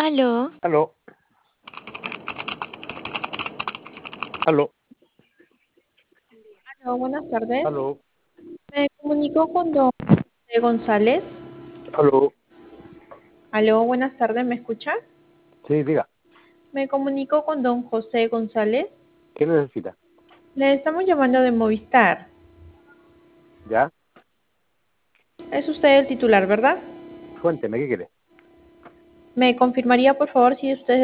Aló, Aló, aló, Hola, buenas tardes. aló, Me comunico con don José González. aló. Aló, buenas tardes, ¿me escucha? Sí, diga, Me comunico con don José González. ¿qué necesita? Le estamos llamando de Movistar. ¿Ya? Es usted el titular, ¿verdad? Cuénteme, ¿qué quiere? ¿Me confirmaría, por favor, si usted es